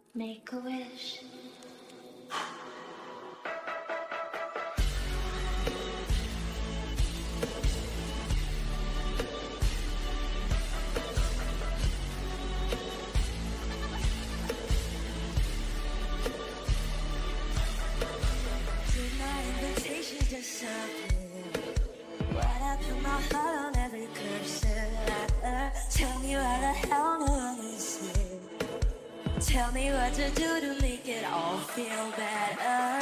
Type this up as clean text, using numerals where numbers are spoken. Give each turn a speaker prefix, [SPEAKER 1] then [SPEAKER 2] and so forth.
[SPEAKER 1] Make a wish.
[SPEAKER 2] Did my invitations disappear? Right after my heart on every cursive letter. Tell me why the hell no one is here. Tell me what to do to make it all feel better.